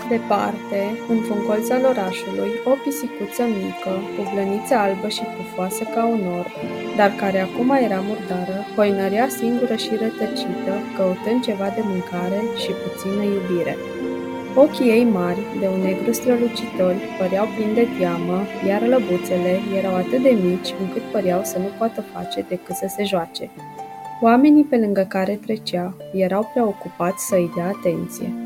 Departe, într-un colț al orașului, o pisicuță mică, cu blăniță albă și pufoasă ca un orb, dar care acum era murdară, hoinărea singură și rătăcită, căutând ceva de mâncare și puțină iubire. Ochii ei mari, de un negru strălucitor, păreau plini de teamă, iar lăbuțele erau atât de mici încât păreau să nu poată face decât să se joace. Oamenii pe lângă care trecea erau preocupați să îi dea atenție.